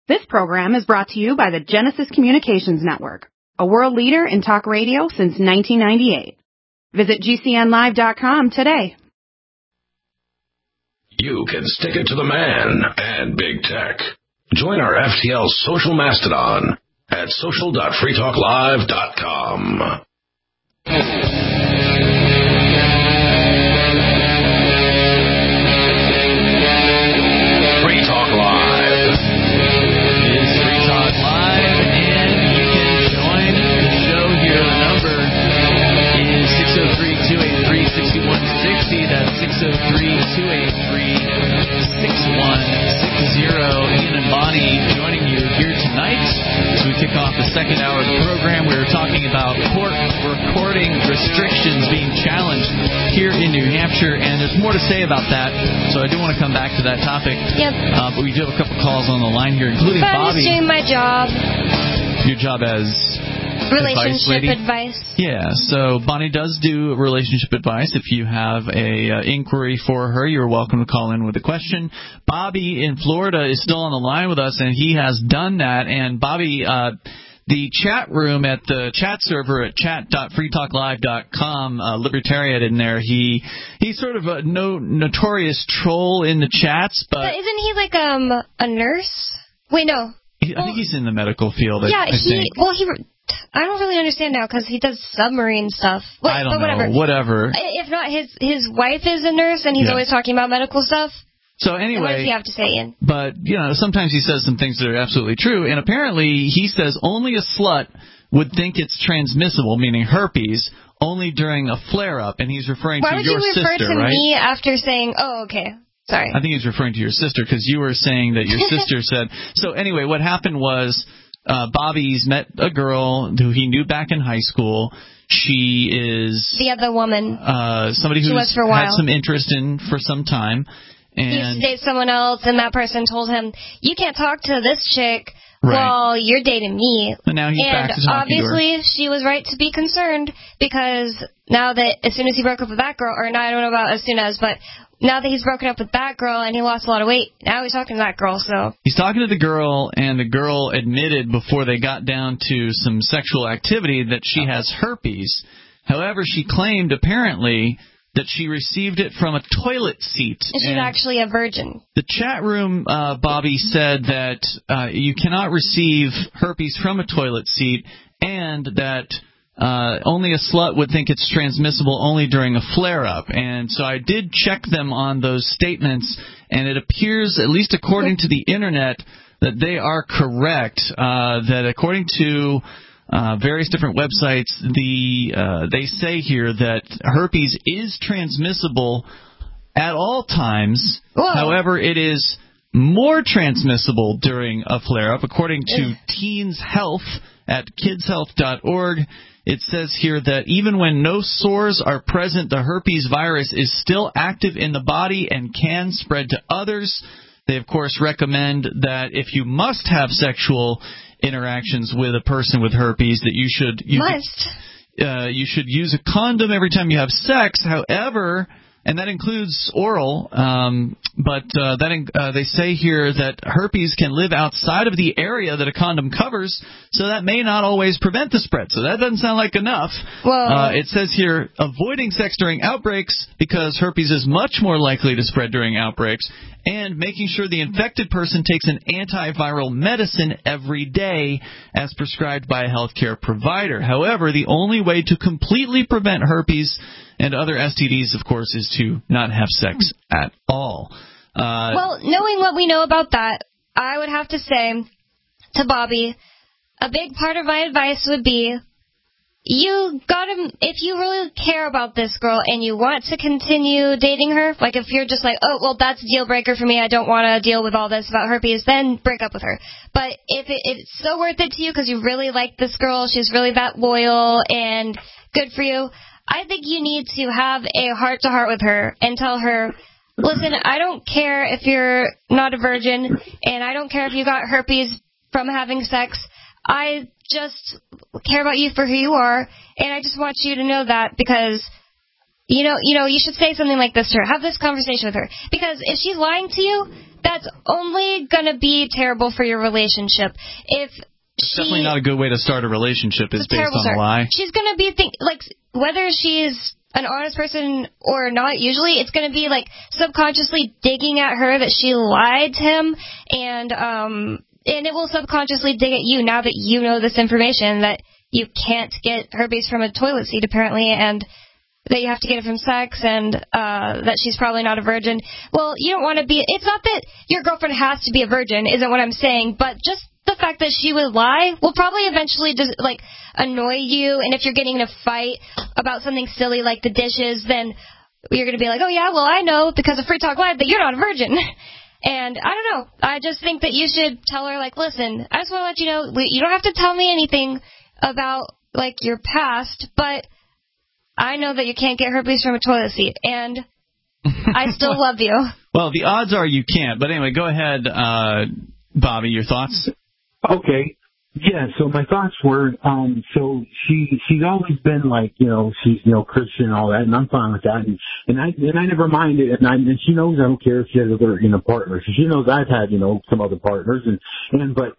This program is brought to you by the Genesis Communications Network, a world leader in talk radio since 1998. Visit GCNlive.com today. You can stick it to the man and big tech. Join our FTL social mastodon at social.freetalklive.com. Free Talk Live. It is Free Talk Live, and you can join the show here. The number is 603-283-6160. That's 603-283-6160. Ian and Bonnie joining you here tonight as we kick off the second hour of the program. We were talking about court recording restrictions being challenged here in New Hampshire, and there's more to say about that, so I do want to come back to that topic. Yep. But we do have a couple calls on the line here, including Bobby. I'm just doing my job. Your job as relationship advice. Yeah, so Bonnie does do relationship advice. If you have a inquiry for her, you're welcome to call in with a question. Bobby in Florida is still on the line with us, and he has done that. And Bobby, the chat room at the chat server at chat.freetalklive.com, Libertarian in there, he's sort of a notorious troll in the chats. But isn't he like a nurse? Wait, no. I think he's in the medical field. Yeah, I don't really understand now because he does submarine stuff. I don't know. Whatever. If not, his wife is a nurse, and he's always talking about medical stuff. So anyway, what does he have to say, Ian? But, sometimes he says some things that are absolutely true, and apparently he says only a slut would think it's transmissible, meaning herpes, only during a flare-up, and he's referring to your sister, right? Why would you refer to me after saying, oh, okay. Sorry. I think he's referring to your sister because you were saying that your sister said. So anyway, what happened was Bobby's met a girl who he knew back in high school. She is the other woman. Somebody who's had some interest in for some time. And he used to date someone else, and that person told him, you can't talk to this chick while you're dating me. And now he's back to talking to her. Obviously, she was right to be concerned because now that as soon as he broke up with that girl, or no, I don't know about as soon as, but now that he's broken up with that girl and he lost a lot of weight, now he's talking to that girl. So he's talking to the girl, and the girl admitted before they got down to some sexual activity that she has herpes. However, she claimed apparently that she received it from a toilet seat. She's actually a virgin. The chat room, Bobby, said that you cannot receive herpes from a toilet seat, and that only a slut would think it's transmissible only during a flare-up. And so I did check them on those statements, and it appears, at least according to the Internet, that they are correct. That according to various different websites, they say here that herpes is transmissible at all times. Whoa. However, it is more transmissible during a flare-up. According to Teens Health at kidshealth.org, it says here that even when no sores are present, the herpes virus is still active in the body and can spread to others. They, of course, recommend that if you must have sexual interactions with a person with herpes, that you should use a condom every time you have sex. However, and that includes oral, they say here that herpes can live outside of the area that a condom covers, so that may not always prevent the spread. So that doesn't sound like enough. It says here, avoiding sex during outbreaks because herpes is much more likely to spread during outbreaks, and making sure the infected person takes an antiviral medicine every day as prescribed by a healthcare provider. However, the only way to completely prevent herpes and other STDs, of course, is to not have sex at all. Well, knowing what we know about that, I would have to say to Bobby, a big part of my advice would be, if you really care about this girl and you want to continue dating her, like if you're just like, oh, well, that's a deal breaker for me, I don't want to deal with all this about herpes, then break up with her. But if it's so worth it to you because you really like this girl, she's really that loyal and good for you, I think you need to have a heart-to-heart with her and tell her, listen, I don't care if you're not a virgin, and I don't care if you got herpes from having sex. I just care about you for who you are, and I just want you to know that because, you should say something like this to her. Have this conversation with her. Because if she's lying to you, that's only going to be terrible for your relationship. If It's definitely not a good way to start a relationship is based on a lie. She's going to be, whether she's an honest person or not, usually it's going to be, subconsciously digging at her that she lied to him, and it will subconsciously dig at you now that you know this information, that you can't get herpes from a toilet seat, apparently, and that you have to get it from sex, and that she's probably not a virgin. Well, you don't want to be... It's not that your girlfriend has to be a virgin, isn't what I'm saying, but just the fact that she would lie will probably eventually just, annoy you, and if you're getting in a fight about something silly like the dishes, then you're going to be like, oh, yeah, well, I know because of Free Talk Live that you're not a virgin. And I don't know. I just think that you should tell her, listen, I just want to let you know, you don't have to tell me anything about, your past, but I know that you can't get herpes from a toilet seat, and I still love you. Well, the odds are you can't. But anyway, go ahead, Bobby, your thoughts? Okay. Yeah, so my thoughts were, so she's always been she's, Christian and all that, and I'm fine with that, and I never minded, and she knows I don't care if she has other, partners. So she knows I've had, some other partners, but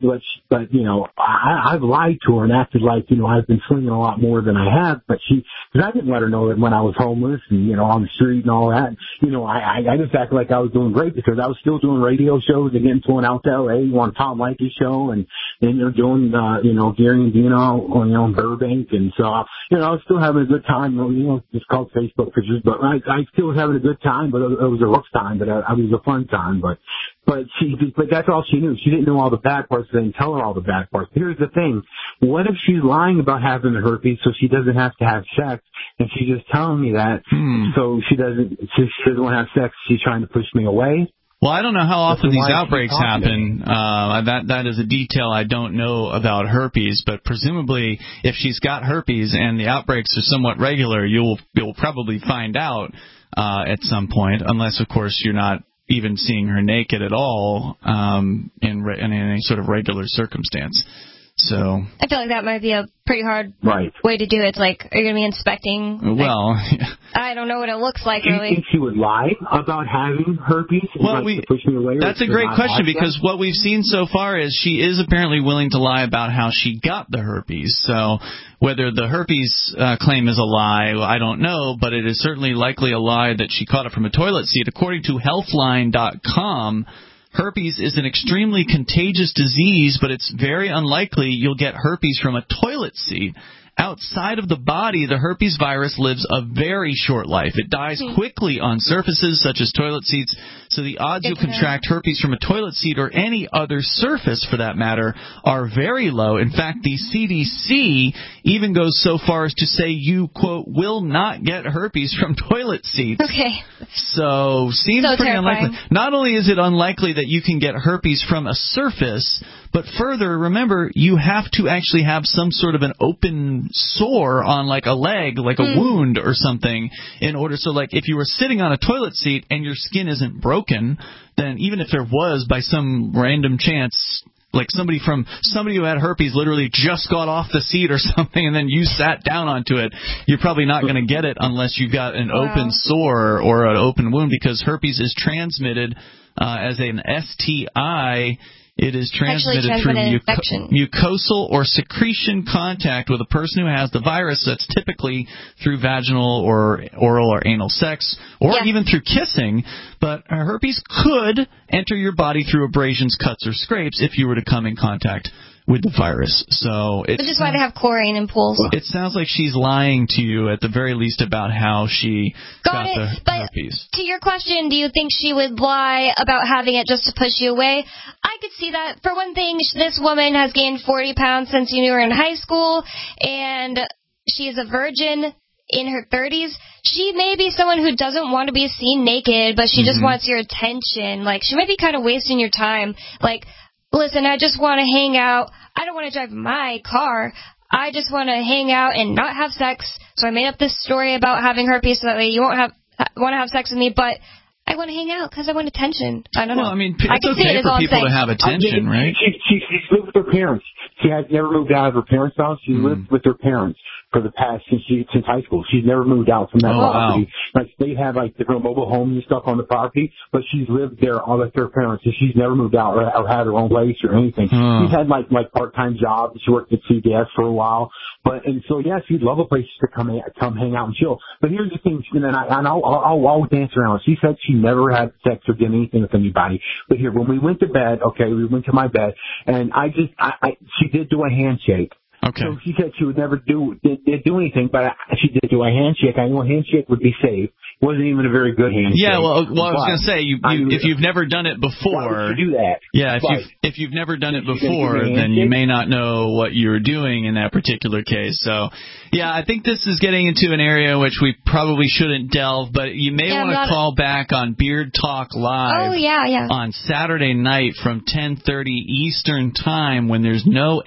I've lied to her and acted like, I've been swinging a lot more than I have, but because I didn't let her know that when I was homeless and, on the street and all that, I just acted like I was doing great because I was still doing radio shows and getting flown out to L.A. on Tom Leykis' show and doing Gary and Dino, in Burbank, and so, I was still having a good time, it's called Facebook pictures, but I still was having a good time, but it was a rough time, but it was a fun time, but that's all she knew. She didn't know all the bad parts, I didn't tell her all the bad parts. Here's the thing, what if she's lying about having the herpes so she doesn't have to have sex, and she's just telling me that, so she doesn't want to have sex, she's trying to push me away? Well, I don't know how often these outbreaks happen. That is a detail I don't know about herpes, but presumably if she's got herpes and the outbreaks are somewhat regular, you'll probably find out at some point, unless, of course, you're not even seeing her naked at all in any sort of regular circumstance. So I feel like that might be a pretty hard way to do it. It's are you going to be inspecting? Well, I don't know what it looks like, do you really. think she would lie about having herpes? Well, that's a great question because what we've seen so far is she is apparently willing to lie about how she got the herpes. So whether the herpes claim is a lie, I don't know, but it is certainly likely a lie that she caught it from a toilet seat. According to Healthline.com, herpes is an extremely contagious disease, but it's very unlikely you'll get herpes from a toilet seat. Outside of the body, the herpes virus lives a very short life. It dies quickly on surfaces such as toilet seats, so the odds you'll contract herpes from a toilet seat or any other surface, for that matter, are very low. In fact, the CDC even goes so far as to say you, quote, will not get herpes from toilet seats. Okay. So, seems pretty unlikely. Not only is it unlikely that you can get herpes from a surface, but further, remember, you have to actually have some sort of an open sore on a leg, a wound or something, in order. So if you were sitting on a toilet seat and your skin isn't broken, then even if there was by some random chance, somebody who had herpes literally just got off the seat or something and then you sat down onto it, you're probably not going to get it unless you've got an open sore or an open wound, because herpes is transmitted as an STI. It is transmitted through mucosal or secretion contact with a person who has the virus. That's typically through vaginal or oral or anal sex, or even through kissing. But herpes could enter your body through abrasions, cuts, or scrapes if you were to come in contact with the virus. So which is why they have chlorine in pools. It sounds like she's lying to you at the very least about how she got the herpes. To your question, do you think she would lie about having it just to push you away? I could see that. For one thing, this woman has gained 40 pounds since you knew her in high school, and she is a virgin in her 30s. She may be someone who doesn't want to be seen naked, but she just wants your attention. She might be kind of wasting your time. Listen, I just want to hang out. I don't want to drive my car. I just want to hang out and not have sex. So I made up this story about having herpes so that way you won't want to have sex with me, but I want to hang out because I want attention. I don't know. Well, I mean, it's okay for people to have attention, right? She lived with her parents. She had never moved out of her parents' house. She lived with her parents. for the past since high school. She's never moved out from that property. Wow. Like they have like different mobile homes and stuff on the property, but she's lived there all with her parents, and she's never moved out or had her own place or anything. She's had like part-time jobs. She worked at CVS for a while, and so yeah, she'd love a place to come hang out and chill. But here's the thing, and I'll always dance around. She said she never had sex or did anything with anybody. But here, when we went to bed, we went to my bed, and she did do a handshake. Okay. So she said she would never do anything, but she did do a handshake. I know a handshake would be safe. It wasn't even a very good handshake. Yeah, well, I was going to say, if you've never done it before, why would you do that? Yeah, if you've never done it before, then you may not know what you're doing in that particular case. So, yeah, I think this is getting into an area in which we probably shouldn't delve, but you may want to call back on Beard Talk Live on Saturday night from 10:30 Eastern Time when there's no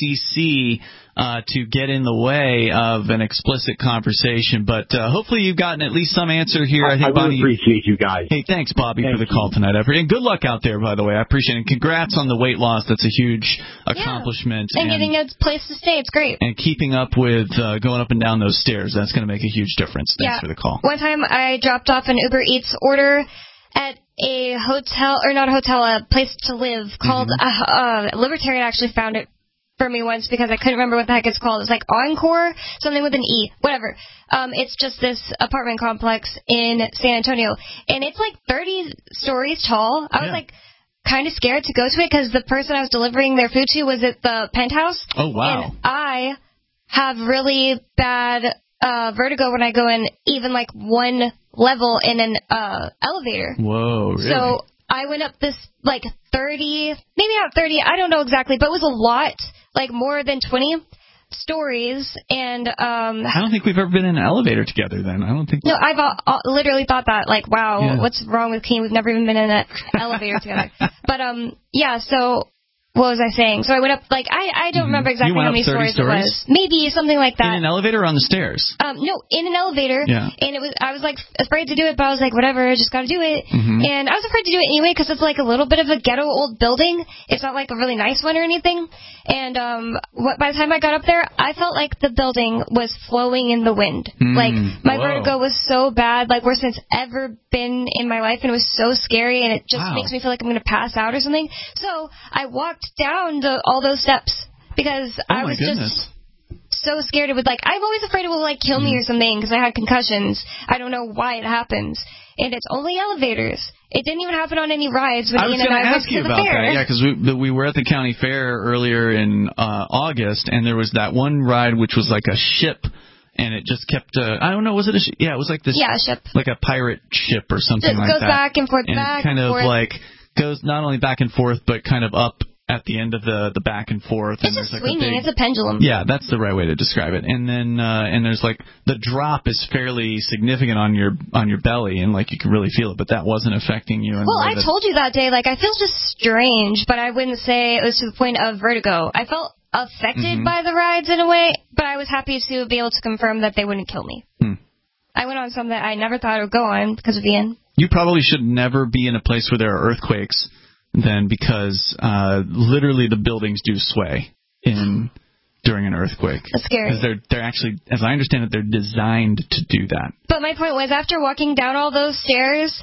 FCC to get in the way of an explicit conversation. But hopefully you've gotten at least some answer here. I think really appreciate you guys. Hey, thanks, Bobby, for the call tonight. And good luck out there, by the way. I appreciate it. And congrats on the weight loss. That's a huge accomplishment. And getting a place to stay. It's great. And keeping up with going up and down those stairs. That's going to make a huge difference. Thanks for the call. One time I dropped off an Uber Eats order at a hotel, or not a hotel, a place to live called Libertarian actually found it for me once because I couldn't remember what the heck it's called. It's like Encore, something with an E, whatever. It's just this apartment complex in San Antonio, and it's like 30 stories tall. I was like kind of scared to go to it because the person I was delivering their food to was at the penthouse. Oh, wow. And I have really bad vertigo when I go in even like one level in an elevator. Whoa, really? So I went up this like 30, maybe not 30, I don't know exactly, but it was a lot, like more than 20 stories. And I don't think we've ever been in an elevator together then. I don't think. No, I've literally thought that, like, wow, what's wrong with Keen? We've never even been in an elevator together. But so what was I saying? So I went up, like, I don't remember exactly how many stories it was. Maybe something like that. In an elevator or on the stairs? No, in an elevator. Yeah. And I was like afraid to do it, but I was like, whatever, I just got to do it. And I was afraid to do it anyway because it's like a little bit of a ghetto old building. It's not like a really nice one or anything. And by the time I got up there, I felt like the building was flowing in the wind. Like, my vertigo was so bad, like worse than it's ever been in my life, and it was so scary, and it just makes me feel like I'm going to pass out or something. So I walked down all those steps because I was just so scared it would, like, I'm always afraid it will, like, kill me or something because I had concussions. I don't know why it happens. And it's only elevators. It didn't even happen on any rides when Ian and I went to the fair. That. Yeah, because we were at the county fair earlier in August, and there was that one ride which was like a ship. And it just kept, I don't know, was it a ship? Yeah, it was like this. Yeah, a ship. Like a pirate ship or something like that. It goes back and forth, and back and forth. And kind of like goes not only back and forth, but kind of up at the end of the back and forth. It's just swinging. It's a pendulum. Yeah, that's the right way to describe it. And then and there's like the drop is fairly significant on your belly, and like you can really feel it. But that wasn't affecting you. Well, I told you that day, like, I feel just strange, but I wouldn't say it was to the point of vertigo. I felt affected by the rides in a way, but I was happy to be able to confirm that they wouldn't kill me. I went on some that I never thought I would go on because of Ian. You probably should never be in a place where there are earthquakes then, because literally the buildings do sway during an earthquake. That's scary. Because they're actually, as I understand it, they're designed to do that. But my point was, after walking down all those stairs,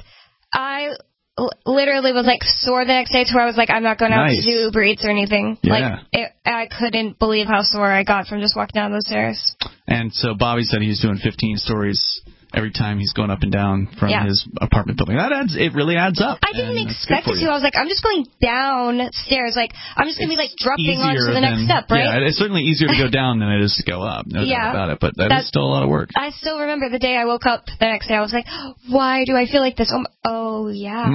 I literally was like sore the next day to where I was like, I'm not going out to do Uber Eats or anything. Yeah. Like, I couldn't believe how sore I got from just walking down those stairs. And so Bobby said he's doing 15 stories every time he's going up and down from his apartment building. It really adds up. I didn't expect it to. I was like, I'm just going downstairs. Like, I'm just going to be like dropping onto the next step, right? Yeah, it's certainly easier to go down than it is to go up. No doubt about it. But that's still a lot of work. I still remember the day I woke up the next day. I was like, why do I feel like this? Oh yeah.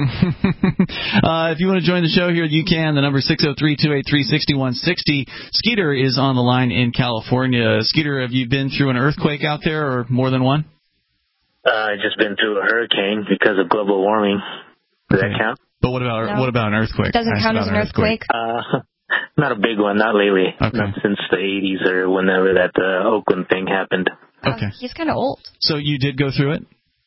If you want to join the show here, you can. The number 603-283-6160. Skeeter is on the line in California. Skeeter, have you been through an earthquake out there, or more than one? I've just been through a hurricane because of global warming. Does that count? But what about an earthquake? Doesn't count as an earthquake. Not a big one, not lately. Okay. Not since the 80s or whenever that Oakland thing happened. Okay. He's kind of old. So you did go through it?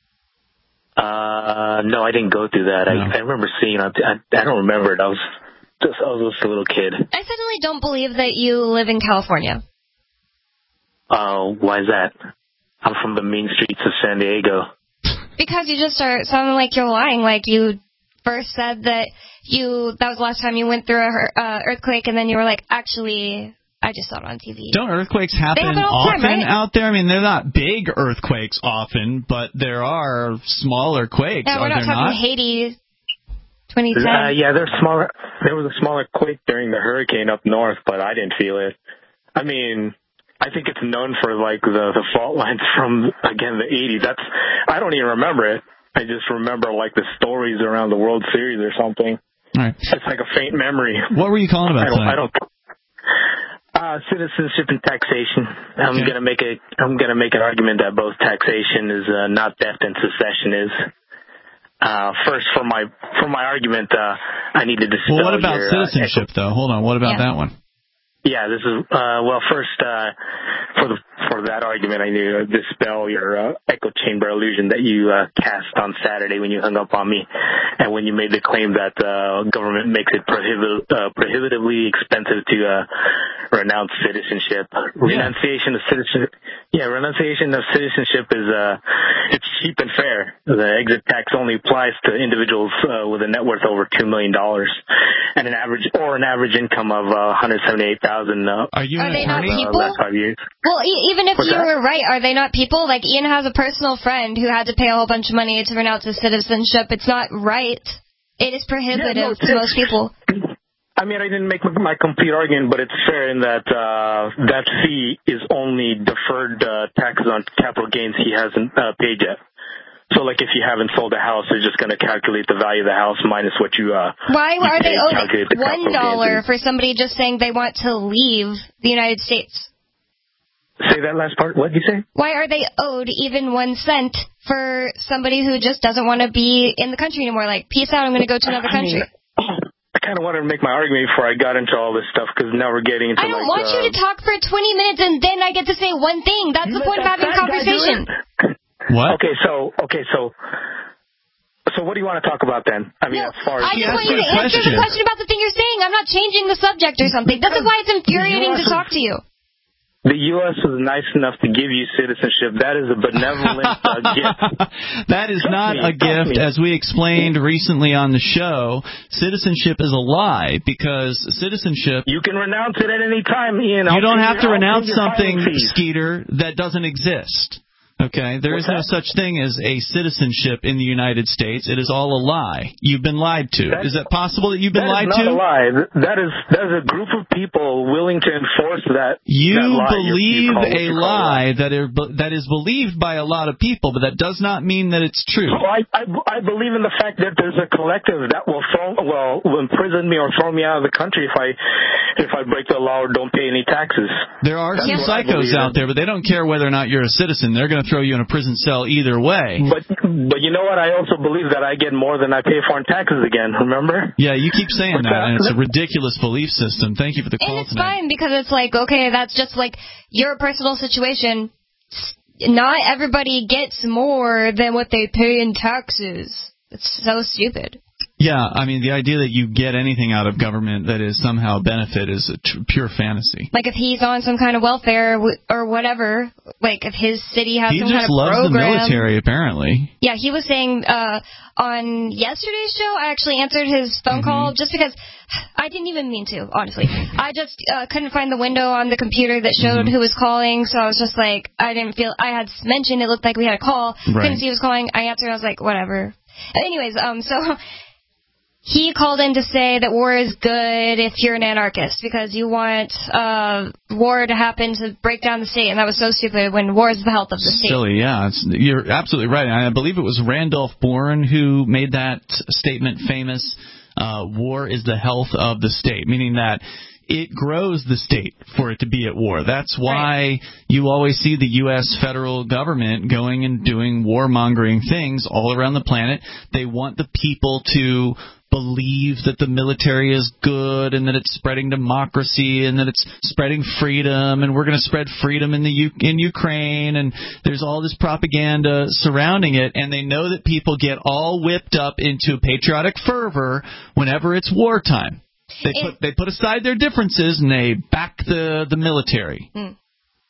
No, I didn't go through that. No. I remember seeing it. I don't remember it. I was just a little kid. I suddenly don't believe that you live in California. Why is that? I'm from the mean streets of San Diego. Because you just are sounding like you're lying. Like you first said that was the last time you went through a earthquake, and then you were like, actually, I just saw it on TV. Don't earthquakes happen often right? out there? I mean, they're not big earthquakes often, but there are smaller quakes. Yeah, we're not talking Haiti 2010. Yeah, they're smaller. There was a smaller quake during the hurricane up north, but I didn't feel it. I mean, I think it's known for like the fault lines from, again, the 80s. I don't even remember it. I just remember like the stories around the World Series or something. All right. It's like a faint memory. What were you calling about tonight? I don't. Citizenship and taxation. I'm gonna make an argument that both taxation is not theft and secession is. First, for my argument, I need to dispel. Well, what about citizenship, though? Hold on. What about that one? Yeah, this is first for that argument, I need to dispel your echo chamber illusion that you cast on Saturday when you hung up on me, and when you made the claim that government makes it prohibitively expensive to renounce citizenship. Renunciation of citizenship is it's cheap and fair. The exit tax only applies to individuals with a net worth over $2 million and an average income of $178,000. Are you an attorney? Last 5 years. Well, even if you were right, are they not people? Like, Ian has a personal friend who had to pay a whole bunch of money to renounce his citizenship. It's not right. It is prohibitive to most people. I mean, I didn't make my complete argument, but it's fair in that that fee is only deferred taxes on capital gains he hasn't paid yet. So, like, if you haven't sold a house, they're just going to calculate the value of the house minus what you Why are they owed $1 for somebody just saying they want to leave the United States? Say that last part. What did you say? Why are they owed even 1 cent for somebody who just doesn't want to be in the country anymore? Like, peace out, I'm going to go to another country. I kind of wanted to make my argument before I got into all this stuff, because now we're getting into I don't want you to talk for 20 minutes and then I get to say one thing. That's the point of having a conversation. What? Okay, so what do you want to talk about then? I mean, as far as I just want you to answer the question about the thing you're saying. I'm not changing the subject or something. This is why it's infuriating to talk to you. The U.S. was nice enough to give you citizenship. That is a benevolent gift. That is not a gift. As we explained recently on the show, citizenship is a lie, because citizenship... You can renounce it at any time, Ian. You don't have to renounce something, Skeeter, that doesn't exist. Okay, there is no such thing as a citizenship in the United States. It is all a lie. You've been lied to. Is it possible that you've been lied to? That is not a lie. That is a group of people willing to enforce that. You lie. believe a lie that is believed by a lot of people, but that does not mean that it's true. Well, I believe in the fact that there's a collective that will imprison me or throw me out of the country if I break the law or don't pay any taxes. There are some psychos out there, but they don't care whether or not you're a citizen. They're going to throw you in a prison cell either way. But you know what? I also believe that I get more than I pay for in taxes again, remember? Yeah, you keep saying that, and it's a ridiculous belief system. Thank you for the call tonight. And it's fine, because it's like, okay, that's just like your personal situation. Not everybody gets more than what they pay in taxes. It's so stupid. Yeah, I mean, the idea that you get anything out of government that is somehow a benefit is a pure fantasy. Like, if he's on some kind of welfare or whatever, like if his city has some kind of program. He just loves the military, apparently. Yeah, he was saying on yesterday's show, I actually answered his phone call just because I didn't even mean to, honestly. I just couldn't find the window on the computer that showed who was calling, so I was just like, I had mentioned it looked like we had a call. Right. Couldn't see who was calling. I answered, I was like, whatever. Anyways, so... He called in to say that war is good if you're an anarchist, because you want war to happen to break down the state, and that was so stupid when war is the health of the state. Silly, yeah. You're absolutely right. I believe it was Randolph Bourne who made that statement famous. War is the health of the state, meaning that it grows the state for it to be at war. That's why you always see the U.S. federal government going and doing warmongering things all around the planet. They want the people to believe that the military is good and that it's spreading democracy and that it's spreading freedom, and we're going to spread freedom in Ukraine, and there's all this propaganda surrounding it, and they know that people get all whipped up into patriotic fervor whenever it's wartime. They put aside their differences and they back the military.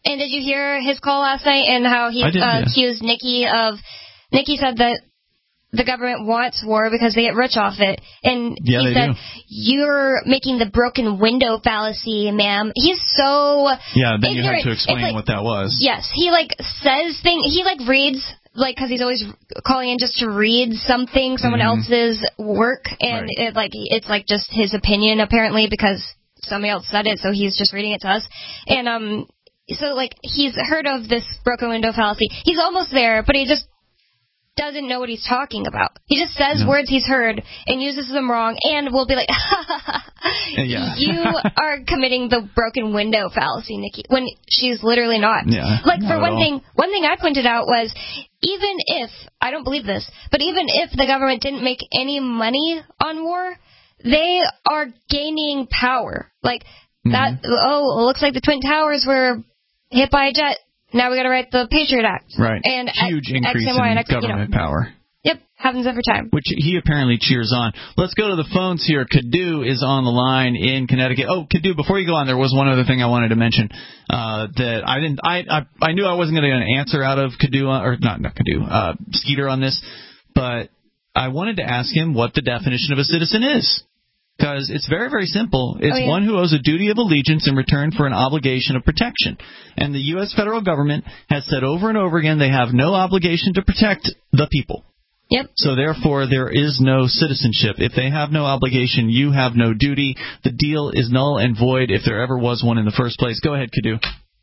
And did you hear his call last night and how he accused Nikki of... Nikki said that the government wants war because they get rich off it. And he said, you're making the broken window fallacy, ma'am. He's so Yeah, then ignorant. You had to explain what that was. Yes, he, says things... He, reads... because he's always calling in just to read someone else's work, and it's just his opinion apparently because somebody else said it, so he's just reading it to us. And so he's heard of this broken window fallacy. He's almost there, but he just doesn't know what he's talking about. He just says words he's heard and uses them wrong, and will be like, you are committing the broken window fallacy, Nikki, when she's literally not. Yeah, for one thing I pointed out was, even if, I don't believe this, but even if the government didn't make any money on war, they are gaining power. That, it looks like the Twin Towers were hit by a jet. Now we got to write the Patriot Act. Right. And huge increase in government power. Yep, happens every time. Which he apparently cheers on. Let's go to the phones here. Kadu is on the line in Connecticut. Oh, Kadu, before you go on, there was one other thing I wanted to mention that I knew I wasn't going to get an answer out of Kadu, or not Kadu, Skeeter on this, but I wanted to ask him what the definition of a citizen is. Because it's very, very simple. It's one who owes a duty of allegiance in return for an obligation of protection. And the U.S. federal government has said over and over again they have no obligation to protect the people. Yep. So therefore, there is no citizenship. If they have no obligation, you have no duty. The deal is null and void if there ever was one in the first place. Go ahead, Kadu.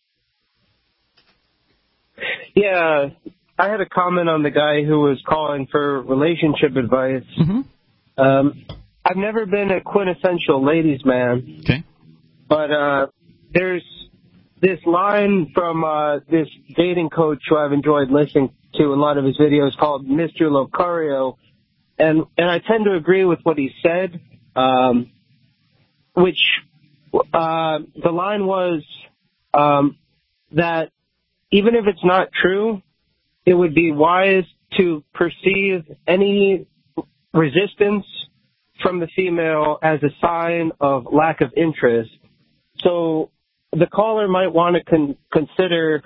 Yeah, I had a comment on the guy who was calling for relationship advice. I've never been a quintessential ladies' man. Okay. But there's this line from this dating coach who I've enjoyed listening to a lot of his videos called Mr. Locario. And I tend to agree with what he said, which the line was that even if it's not true, it would be wise to perceive any resistance from the female as a sign of lack of interest. So the caller might want to consider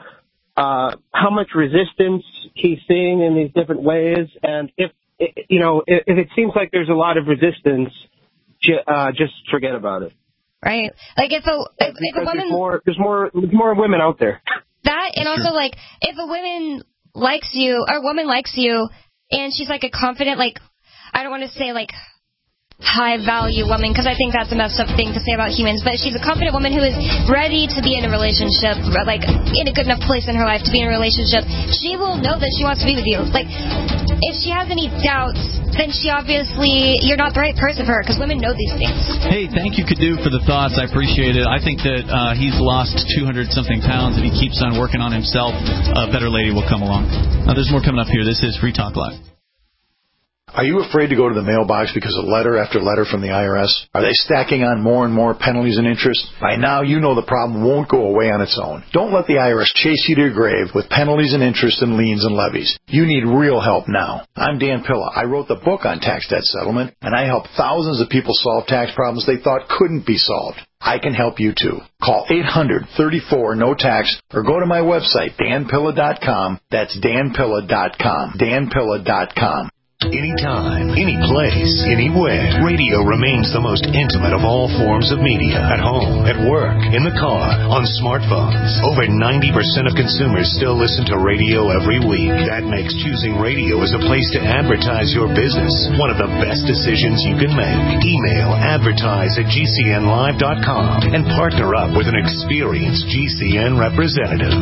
how much resistance he's seeing in these different ways, and if it seems like there's a lot of resistance, just forget about it. Right. If a woman, there's more women out there. That, and also if a woman likes you, or a woman likes you, and she's a confident, I don't want to say high-value woman, because I think that's a messed up thing to say about humans, but she's a confident woman who is ready to be in a relationship, in a good enough place in her life to be in a relationship. She will know that she wants to be with you. If she has any doubts, then you're not the right person for her, because women know these things. Hey, thank you, Kadu, for the thoughts. I appreciate it. I think that he's lost 200-something pounds. If he keeps on working on himself, a better lady will come along. There's more coming up here. This is Free Talk Live. Are you afraid to go to the mailbox because of letter after letter from the IRS? Are they stacking on more and more penalties and interest? By now, you know the problem won't go away on its own. Don't let the IRS chase you to your grave with penalties and interest and liens and levies. You need real help now. I'm Dan Pilla. I wrote the book on tax debt settlement, and I help thousands of people solve tax problems they thought couldn't be solved. I can help you too. Call 800-34-NO-TAX or go to my website, danpilla.com. That's danpilla.com. danpilla.com. Anytime, any place, anywhere. Radio remains the most intimate of all forms of media. At home, at work, in the car, on smartphones. Over 90% of consumers still listen to radio every week. That makes choosing radio as a place to advertise your business one of the best decisions you can make. Email advertise@gcnlive.com and partner up with an experienced GCN representative.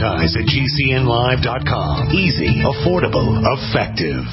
Advertise@gcnlive.com. Easy, affordable, effective.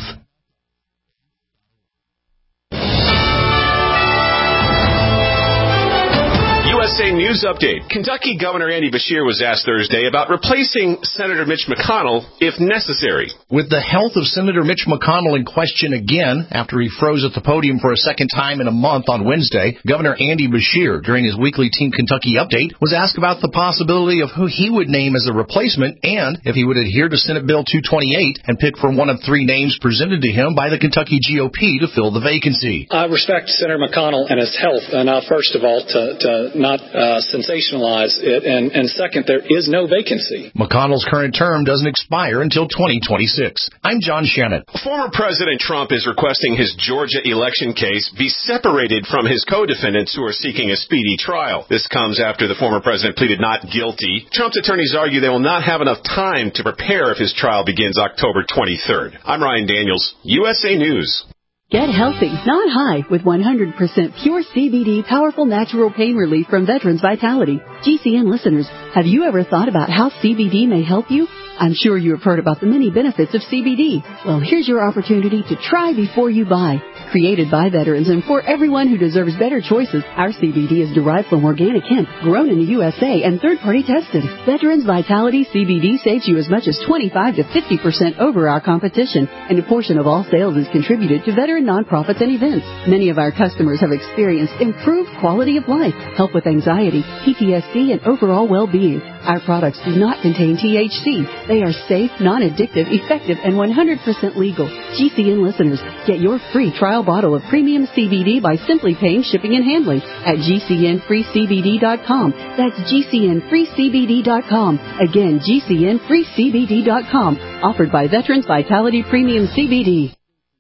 USA News Update. Kentucky Governor Andy Beshear was asked Thursday about replacing Senator Mitch McConnell if necessary. With the health of Senator Mitch McConnell in question again after he froze at the podium for a second time in a month on Wednesday, Governor Andy Beshear, during his weekly Team Kentucky update, was asked about the possibility of who he would name as a replacement and if he would adhere to Senate Bill 228 and pick from one of three names presented to him by the Kentucky GOP to fill the vacancy. I respect Senator McConnell and his health enough, first of all, to not sensationalize it. And second, there is no vacancy. McConnell's current term doesn't expire until 2026. I'm John Shannon. Former President Trump is requesting his Georgia election case be separated from his co-defendants who are seeking a speedy trial. This comes after the former president pleaded not guilty. Trump's attorneys argue they will not have enough time to prepare if his trial begins October 23rd. I'm Ryan Daniels, USA News. Get healthy, not high, with 100% pure CBD powerful natural pain relief from Veterans Vitality. GCN listeners, have you ever thought about how CBD may help you? I'm sure you have heard about the many benefits of CBD. Well, here's your opportunity to try before you buy. Created by veterans and for everyone who deserves better choices, our CBD is derived from organic hemp, grown in the USA, and third-party tested. Veterans Vitality CBD saves you as much as 25 to 50% over our competition, and a portion of all sales is contributed to veteran nonprofits and events. Many of our customers have experienced improved quality of life, help with anxiety, PTSD, and overall well-being. Our products do not contain THC. They are safe, non-addictive, effective, and 100% legal. GCN listeners, get your free trial bottle of premium CBD by simply paying shipping and handling at GCNFreeCBD.com. That's GCNFreeCBD.com. Again, GCNFreeCBD.com. Offered by Veterans Vitality Premium CBD.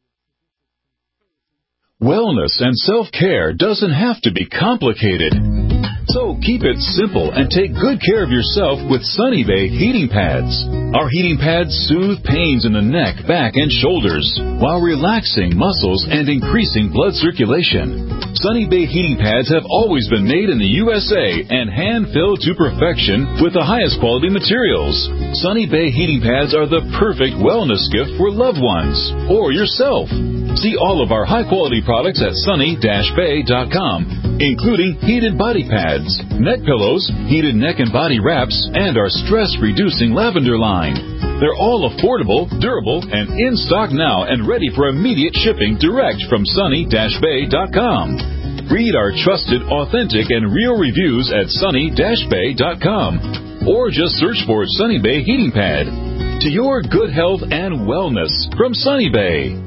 Wellness and self-care doesn't have to be complicated. So keep it simple and take good care of yourself with Sunny Bay heating pads. Our heating pads soothe pains in the neck, back, and shoulders while relaxing muscles and increasing blood circulation. Sunny Bay heating pads have always been made in the USA and hand-filled to perfection with the highest quality materials. Sunny Bay heating pads are the perfect wellness gift for loved ones or yourself. See all of our high-quality products at sunny-bay.com, including heated body pads, neck pillows, heated neck and body wraps, and our stress-reducing lavender line. They're all affordable, durable, and in stock now and ready for immediate shipping direct from sunny-bay.com. Read our trusted, authentic, and real reviews at sunny-bay.com, or just search for Sunny Bay Heating Pad. To your good health and wellness from Sunny Bay.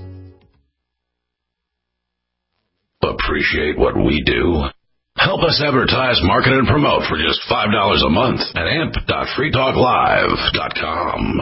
Appreciate what we do? Help us advertise, market, and promote for just $5 a month at amp.freetalklive.com.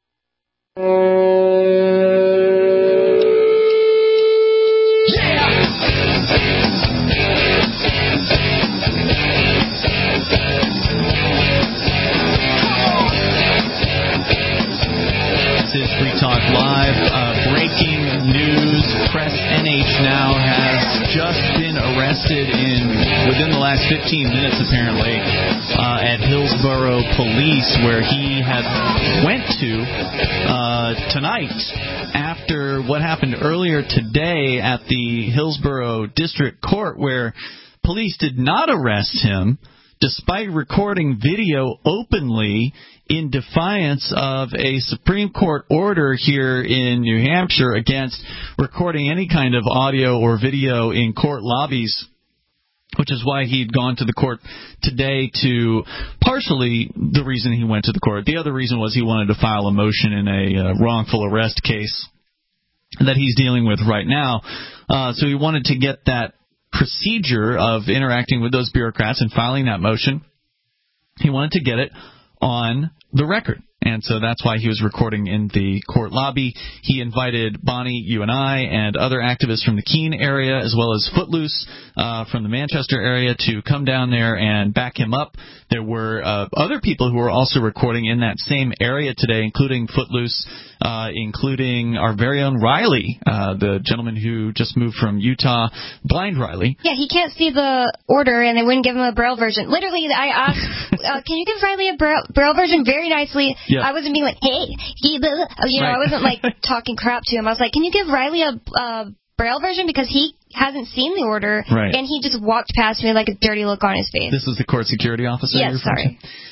This is Free Talk Live. Breaking news. Press NH Now has just been arrested within the last 15 minutes, apparently, at Hillsborough Police, where he had went to tonight after what happened earlier today at the Hillsborough District Court, where police did not arrest him despite recording video openly in defiance of a Supreme Court order here in New Hampshire against recording any kind of audio or video in court lobbies, which is why he'd gone to the court today to partially the reason he went to the court. The other reason was he wanted to file a motion in a wrongful arrest case that he's dealing with right now. So he wanted to get that procedure of interacting with those bureaucrats and filing that motion. He wanted to get it on the record. And so that's why he was recording in the court lobby. He invited Bonnie, you and I, and other activists from the Keene area, as well as Footloose from the Manchester area, to come down there and back him up. There were other people who were also recording in that same area today, including Footloose, including our very own Riley, the gentleman who just moved from Utah, blind Riley. Yeah, he can't see the order, and they wouldn't give him a Braille version. Literally, I asked, can you give Riley a Braille version? Very nicely. Yeah. I wasn't being like, hey, I wasn't like talking crap to him. I was like, can you give Riley a Braille version? Because he hasn't seen the order, and he just walked past me like a dirty look on his face. This is the court security officer? Yes, sorry.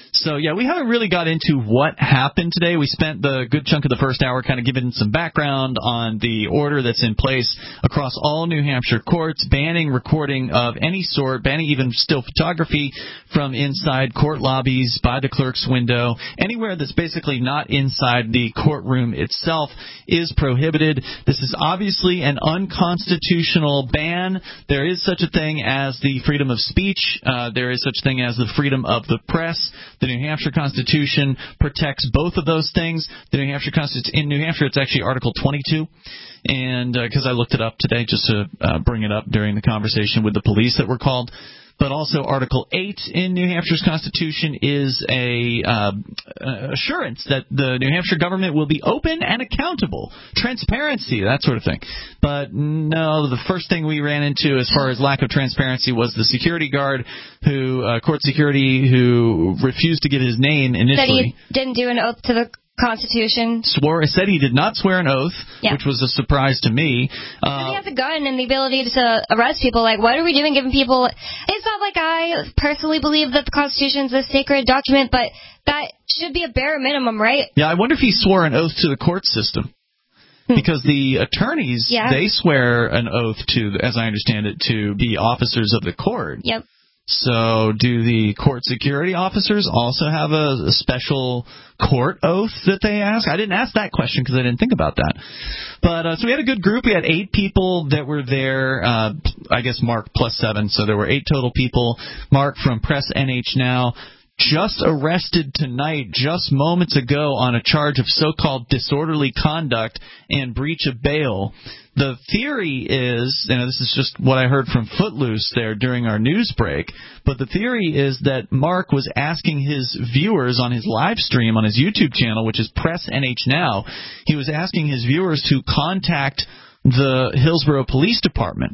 So, yeah, we haven't really got into what happened today. We spent the good chunk of the first hour kind of giving some background on the order that's in place across all New Hampshire courts, banning recording of any sort, banning even still photography from inside court lobbies, by the clerk's window. Anywhere that's basically not inside the courtroom itself is prohibited. This is obviously an unconstitutional ban. There is such a thing as the freedom of speech. There is such a thing as the freedom of the press. The New Hampshire Constitution protects both of those things. In New Hampshire, it's actually Article 22, and because I looked it up today just to bring it up during the conversation with the police that were called. But also Article 8 in New Hampshire's Constitution is a assurance that the New Hampshire government will be open and accountable, transparency, that sort of thing. But no, the first thing we ran into as far as lack of transparency was the security guard court security who refused to give his name initially. Said he didn't do an oath to the Constitution. Said he did not swear an oath, which was a surprise to me. He has a gun and the ability to arrest people. Like, what are we doing giving people... It's not like I personally believe that the Constitution is a sacred document, but that should be a bare minimum, right? Yeah, I wonder if he swore an oath to the court system. Because the attorneys, they swear an oath to, as I understand it, to be officers of the court. Yep. So do the court security officers also have a special court oath that they ask? I didn't ask that question because I didn't think about that. But so we had a good group. We had 8 people that were there, I guess Mark plus 7, so there were 8 total people. Mark from Press NH Now just arrested tonight, just moments ago, on a charge of so-called disorderly conduct and breach of bail. The theory is, this is just what I heard from Footloose there during our news break, but the theory is that Mark was asking his viewers on his live stream on his YouTube channel, which is Press NH Now, he was asking his viewers to contact the Hillsborough Police Department.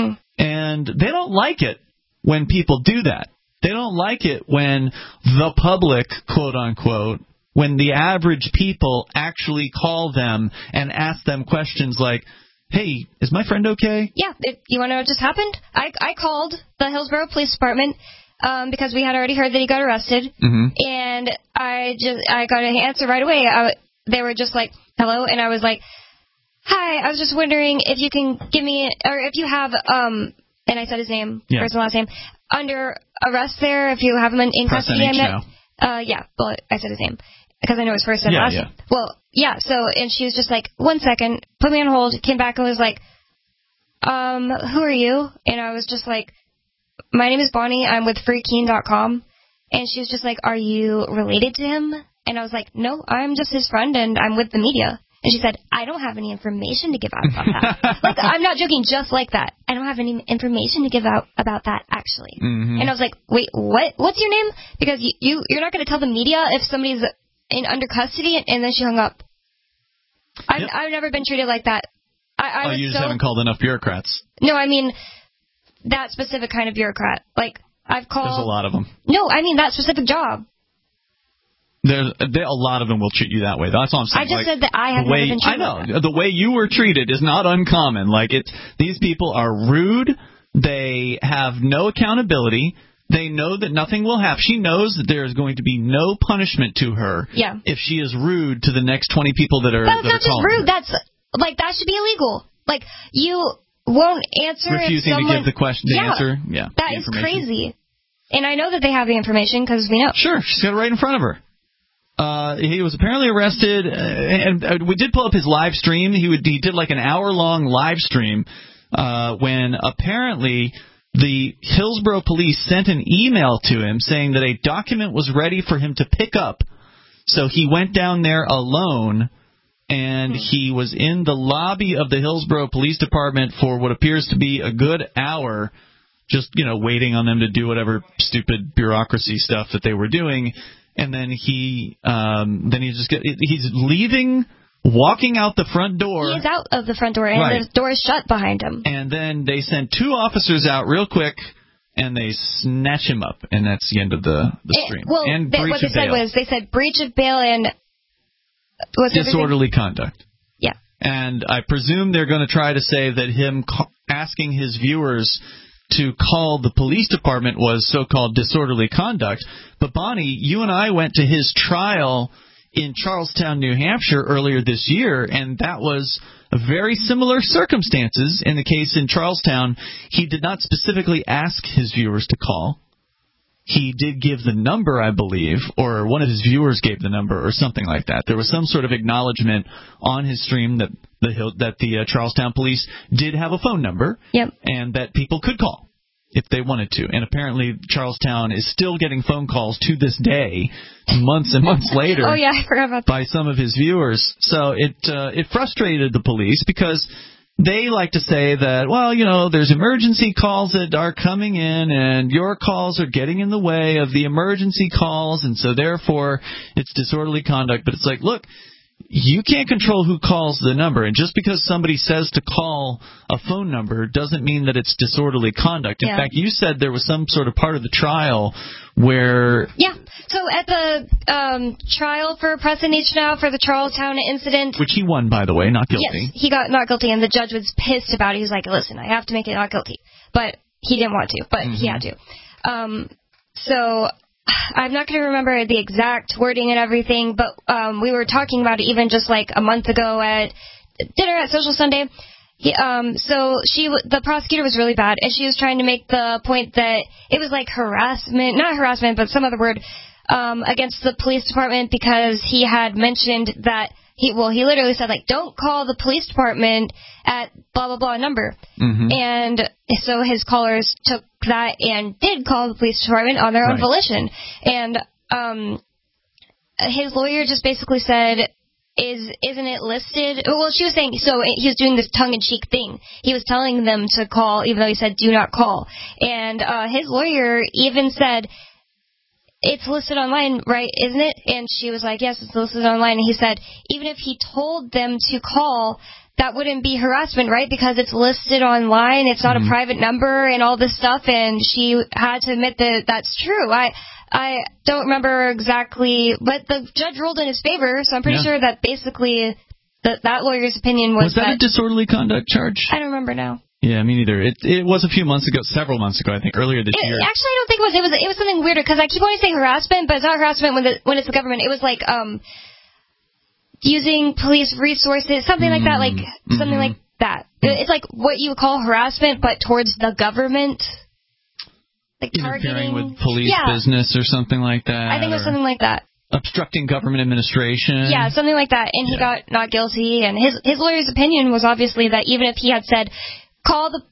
And they don't like it when people do that. They don't like it when the public, quote-unquote, when the average people actually call them and ask them questions like, hey, is my friend okay? Yeah, you want to know what just happened? I called the Hillsborough Police Department because we had already heard that he got arrested, and I got an answer right away. They were just like, hello, and I was like, hi, I was just wondering if you can give me, or if you have, and I said his name, first and last name, under arrest there, if you have him in custody. Well, I said his name because I know his first and last name. Well, so, and she was just like, 1 second, put me on hold, came back and was like, who are you? And I was just like, my name is Bonnie, I'm with freekeen.com. And she was just like, are you related to him? And I was like, no, I'm just his friend and I'm with the media. And she said, I don't have any information to give out about that. Like, I'm not joking, just like that. I don't have any information to give out about that, actually. And I was like, wait, what? What's your name? Because you're not going to tell the media if somebody's under custody, and then she hung up. I've never been treated like that. You just haven't called enough bureaucrats. No, I mean that specific kind of bureaucrat. Like, I've called... There's a lot of them. No, I mean that specific job. A lot of them will treat you that way. That's all I'm saying. I just said that I have never been treated like that. The way you were treated is not uncommon. Like, these people are rude. They have no accountability. They know that nothing will happen. She knows that there is going to be no punishment to her if she is rude to the next 20 people that are That's not just rude. Her. That's, like, that should be illegal. Like, you won't answer refusing if someone... to give the answer. Yeah, that is crazy. And I know that they have the information because we know. Sure, she's got it right in front of her. He was apparently arrested, and we did pull up his live stream. He did like an hour-long live stream when apparently the Hillsborough police sent an email to him saying that a document was ready for him to pick up. So he went down there alone, and he was in the lobby of the Hillsborough Police Department for what appears to be a good hour, just, waiting on them to do whatever stupid bureaucracy stuff that they were doing. And then he's leaving, walking out the front door. He is out of the front door, and the door is shut behind him. And then they send 2 officers out real quick, and they snatch him up, and that's the end of the stream. Well, what they said was, they said breach of bail and... disorderly conduct. Yeah. And I presume they're going to try to say that him asking his viewers to call the police department was so-called disorderly conduct. But, Bonnie, you and I went to his trial in Charlestown, New Hampshire earlier this year, and that was very similar circumstances. In the case in Charlestown, he did not specifically ask his viewers to call. He did give the number, I believe, or one of his viewers gave the number or something like that. There was some sort of acknowledgement on his stream that the Charlestown police did have a phone number, and that people could call if they wanted to. And apparently Charlestown is still getting phone calls to this day, months and months later. Oh, yeah, I forgot about that. By some of his viewers. So it frustrated the police because they like to say that, well, you know, there's emergency calls that are coming in and your calls are getting in the way of the emergency calls, and so therefore it's disorderly conduct. But it's like, look, you can't control who calls the number, and just because somebody says to call a phone number doesn't mean that it's disorderly conduct. In fact, you said there was some sort of part of the trial where... Yeah, so at the trial for Preston H. Now for the Charlestown incident... Which he won, by the way, not guilty. Yes, he got not guilty, and the judge was pissed about it. He was like, listen, I have to make it not guilty. But he didn't want to, but he had to. So... I'm not going to remember the exact wording and everything, but we were talking about it even just like a month ago at dinner at Social Sunday. The prosecutor was really bad, and she was trying to make the point that it was like not harassment, but some other word, against the police department because he had mentioned that he literally said, like, don't call the police department at blah, blah, blah number. And so his callers took that and did call the police department on their own volition. And his lawyer just basically said, isn't it listed? Well, she was saying, so he was doing this tongue-in-cheek thing. He was telling them to call, even though he said, do not call. And his lawyer even said, it's listed online, right, isn't it? And she was like, yes, it's listed online. And he said, even if he told them to call, that wouldn't be harassment, right? Because it's listed online, it's not a private number and all this stuff. And she had to admit that that's true. I don't remember exactly, but the judge ruled in his favor, so I'm pretty sure that basically that lawyer's opinion was that a disorderly conduct charge? I don't remember now. Yeah, me neither. It was a few months ago, several months ago, I think, earlier this year. Actually, I don't think it was. It was something weirder, because I keep wanting to say harassment, but it's not harassment when it's the government. It was like using police resources, something like that, like something like that. It's like what you would call harassment, but towards the government. Like interfering with police business or something like that. I think it was something like that. Obstructing government administration. Yeah, something like that. And he got not guilty. And his lawyer's opinion was obviously that even if he had said, call the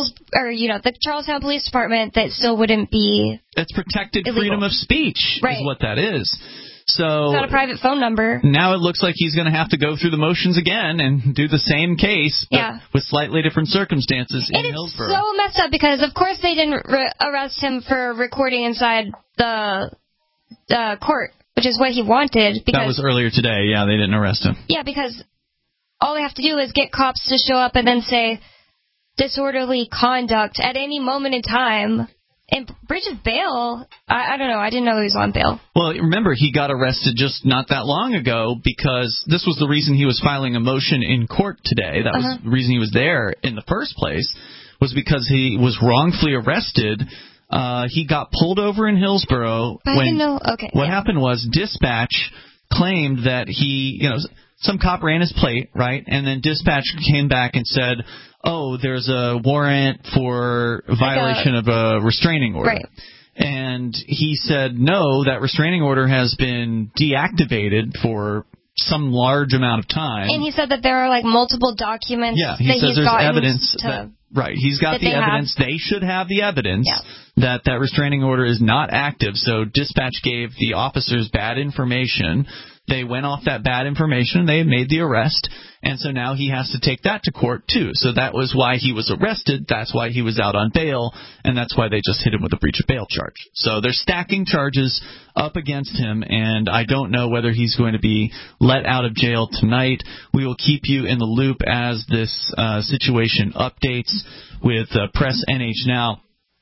the Charlestown Police Department, that still wouldn't be It's protected illegal. Freedom of speech is what that is. So it's not a private phone number. Now it looks like he's going to have to go through the motions again and do the same case, but with slightly different circumstances in Hillsborough. It's so messed up because, of course, they didn't arrest him for recording inside the court, which is what he wanted. Because, that was earlier today. Yeah, they didn't arrest him. Yeah, because all they have to do is get cops to show up and then say disorderly conduct at any moment in time. And breach of bail, I don't know. I didn't know he was on bail. Well, remember, he got arrested just not that long ago because this was the reason he was filing a motion in court today. That was the reason he was there in the first place, was because he was wrongfully arrested. He got pulled over in Hillsborough. I didn't know. Okay. What happened was dispatch claimed that some cop ran his plate, right? And then dispatch came back and said, oh, there's a warrant for violation of a restraining order. Right. And he said, no, that restraining order has been deactivated for some large amount of time. And he said that there are, like, multiple documents that he's gotten evidence right. He's got the evidence. They should have the evidence that restraining order is not active. So dispatch gave the officers bad information. They went off that bad information. They made the arrest. And so now he has to take that to court, too. So that was why he was arrested. That's why he was out on bail. And that's why they just hit him with a breach of bail charge. So they're stacking charges up against him. And I don't know whether he's going to be let out of jail tonight. We will keep you in the loop as this situation updates with Press NH Now.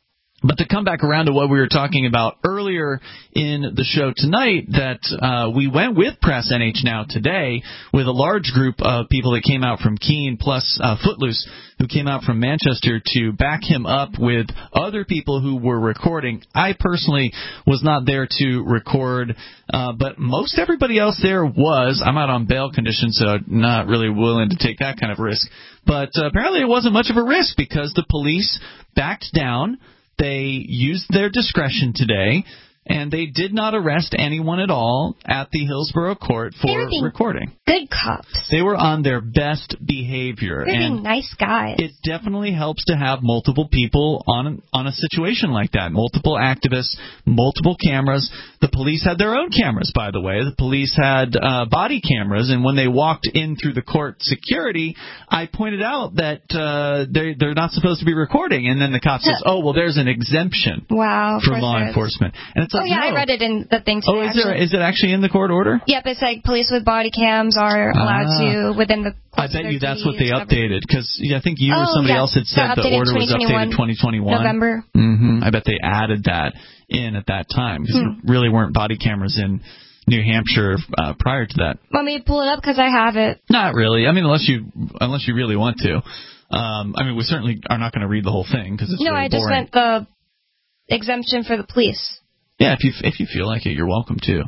But to come back around to what we were talking about earlier in the show tonight, that we went with Press NH Now today with a large group of people that came out from Keene, plus Footloose, who came out from Manchester to back him up with other people who were recording. I personally was not there to record, but most everybody else there was. I'm out on bail conditions, so not really willing to take that kind of risk. But apparently it wasn't much of a risk because the police backed down. They used their discretion today, and they did not arrest anyone at all at the Hillsborough court for recording. Good cops. They were on their best behavior. They're and nice guys. It definitely helps to have multiple people on a situation like that. Multiple activists, multiple cameras. The police had their own cameras, by the way. The police had body cameras, and when they walked in through the court security, I pointed out that they're not supposed to be recording, and then the cop says, "Oh, well, there's an exemption for law enforcement." And it's like, yeah, no. I read it in the thing today. Is it actually in the court order? Yep, it's like police with body cams are allowed to within the. I bet you that's what they updated, because I think you or somebody else had said the order was updated 2021. November. I bet they added that in at that time, because there really weren't body cameras in New Hampshire prior to that. Want me to pull it up because I have it? Not really. I mean, unless you really want to. I mean, we certainly are not going to read the whole thing because it's very boring. No, I just meant the exemption for the police. Yeah, if you feel like it, you're welcome to.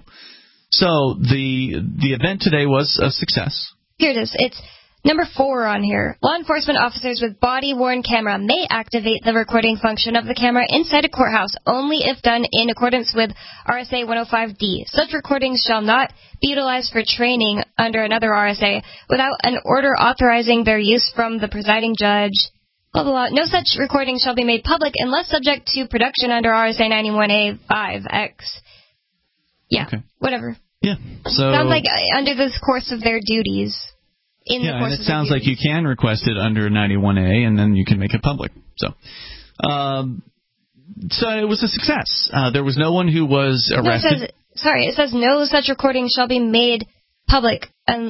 So the event today was a success. Here it is. It's number 4 on here. Law enforcement officers with body-worn camera may activate the recording function of the camera inside a courthouse only if done in accordance with RSA 105D. Such recordings shall not be utilized for training under another RSA without an order authorizing their use from the presiding judge. Blah, blah, blah. No such recording shall be made public unless subject to production under RSA 91A5X. Yeah, okay. Whatever. Yeah. So sounds like under the course of their duties. And it sounds like you can request it under 91A, and then you can make it public. So it was a success. There was no one who was arrested. It says no such recording shall be made public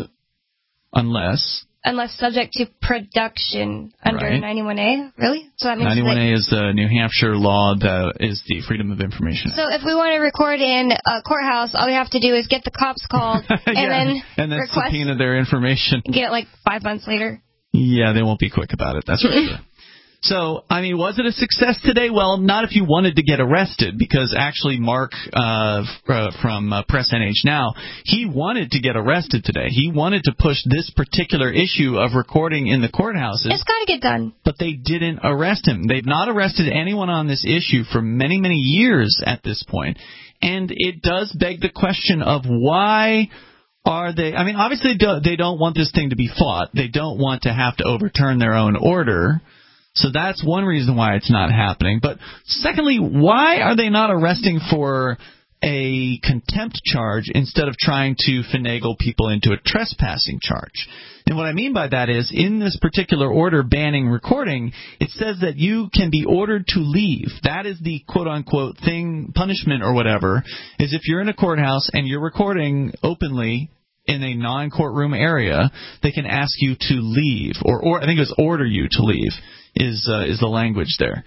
unless subject to production under 91A. Really? So that means 91A is the New Hampshire law that is the Freedom of Information Act. So if we want to record in a courthouse, all we have to do is get the cops called and then subpoena their information. Get it like 5 months later. Yeah, they won't be quick about it. That's right. So, I mean, was it a success today? Well, not if you wanted to get arrested, because actually Mark from Press NH Now, he wanted to get arrested today. He wanted to push this particular issue of recording in the courthouses. It's got to get done. But they didn't arrest him. They've not arrested anyone on this issue for many, many years at this point. And it does beg the question of why are they... I mean, obviously they don't want this thing to be fought. They don't want to have to overturn their own order. So that's one reason why it's not happening. But secondly, why are they not arresting for a contempt charge instead of trying to finagle people into a trespassing charge? And what I mean by that is, in this particular order banning recording, it says that you can be ordered to leave. That is the quote-unquote punishment or whatever, is if you're in a courthouse and you're recording openly in a non-courtroom area, they can ask you to leave, or I think it was order you to leave. Is the language there.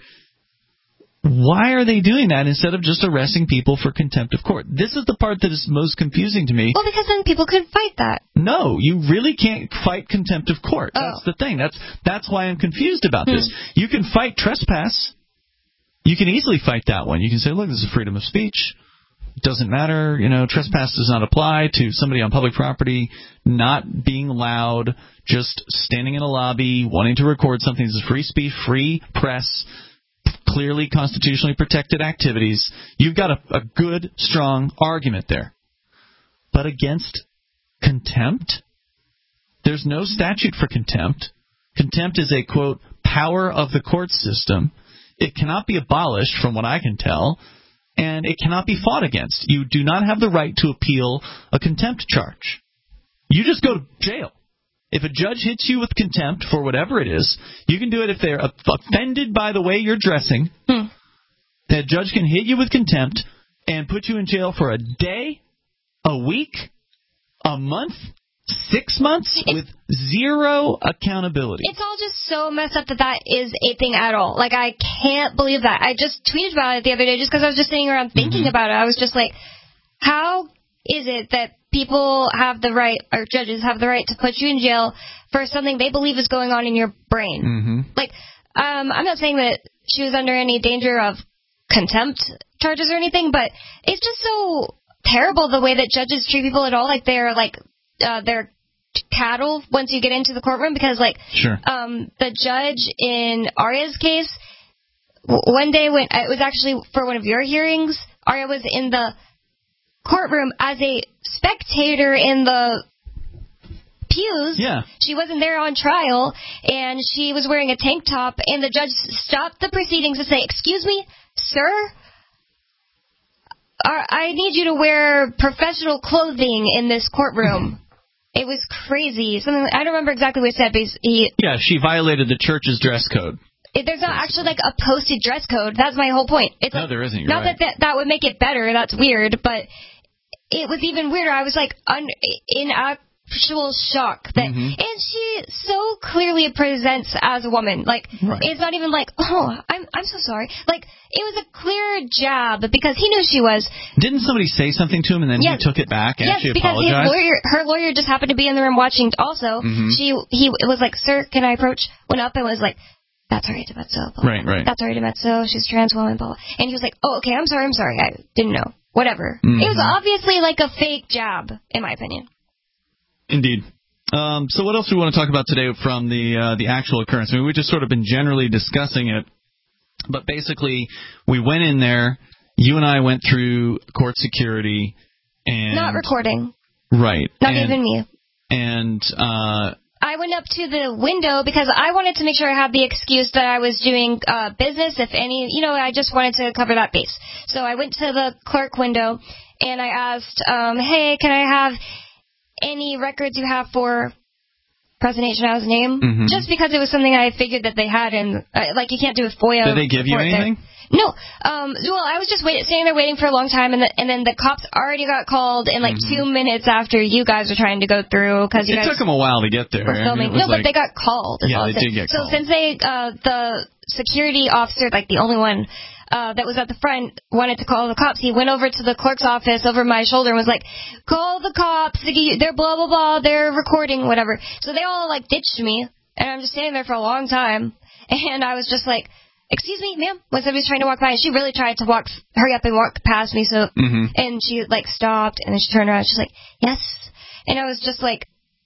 Why are they doing that instead of just arresting people for contempt of court? This is the part that is most confusing to me. Well, because then people could fight that. No, you really can't fight contempt of court. That's the thing. That's why I'm confused about this. You can fight trespass. You can easily fight that one. You can say, look, this is freedom of speech. It doesn't matter, trespass does not apply to somebody on public property not being loud, just standing in a lobby, wanting to record something. This is free speech, free press, clearly constitutionally protected activities. You've got a good, strong argument there. But against contempt? There's no statute for contempt. Contempt is a, quote, power of the court system. It cannot be abolished, from what I can tell. And it cannot be fought against. You do not have the right to appeal a contempt charge. You just go to jail. If a judge hits you with contempt for whatever it is, you can do it if they're offended by the way you're dressing. That judge can hit you with contempt and put you in jail for a day, a week, a month, 6 months with zero accountability. It's all just so messed up that is a thing at all. Like, I can't believe that. I just tweeted about it the other day just because I was just sitting around thinking about it. I was just like, how is it that people have the right, or judges have the right to put you in jail for something they believe is going on in your brain? Like, I'm not saying that she was under any danger of contempt charges or anything, but it's just so terrible the way that judges treat people at all. Like, they're cattle once you get into the courtroom, because the judge in Aria's case, one day when it was actually for one of your hearings, Aria was in the courtroom as a spectator in the pews. Yeah. She wasn't there on trial, and she was wearing a tank top, and the judge stopped the proceedings to say, "Excuse me, sir, I need you to wear professional clothing in this courtroom." It was crazy. Something I don't remember exactly what he said, but she violated the church's dress code. There's not actually like a posted dress code. That's my whole point. No, there isn't. You're not right. that would make it better. That's weird, but it was even weirder. I was like in actual shock that, and she so clearly presents as a woman. Like, it's not even like, oh, I'm so sorry. Like, it was a clear jab because he knew she was. Didn't somebody say something to him and then he took it back and she apologized? Yes, because her lawyer just happened to be in the room watching also. He was like, "Sir, can I approach?" Went up and was like, "That's Aria DiMezzo." Right. "That's Aria DiMezzo. She's a trans woman." Blah, blah. And he was like, "Oh, okay, I'm sorry. I didn't know." Whatever. It was obviously like a fake jab, in my opinion. Indeed. So what else do we want to talk about today from the actual occurrence? I mean, we've just sort of been generally discussing it, but basically we went in there, you and I went through court security, and not recording. Right. Not even me. And I went up to the window because I wanted to make sure I had the excuse that I was doing business, if any, I just wanted to cover that base. So I went to the clerk window and I asked, "Hey, can I have any records you have for President Shanao's name?" Just because it was something I figured that they had, and like, you can't do a FOIA. Did they give you anything? No. Well, I was just sitting there waiting for a long time, and then the cops already got called in like 2 minutes after you guys were trying to go through, because it took them a while to get there. Were filming. No, but they got called. Yeah, they did get called. So since the security officer, like the only one that was at the front, wanted to call the cops, he went over to the clerk's office over my shoulder and was like, "Call the cops, they're blah, blah, blah, they're recording," whatever. So they all like ditched me, and I'm just standing there for a long time, and I was just like, "Excuse me, ma'am," when somebody was trying to walk by, and she really tried to hurry up and walk past me, so, and she like stopped, and then she turned around, she's like, "Yes," and I was just like,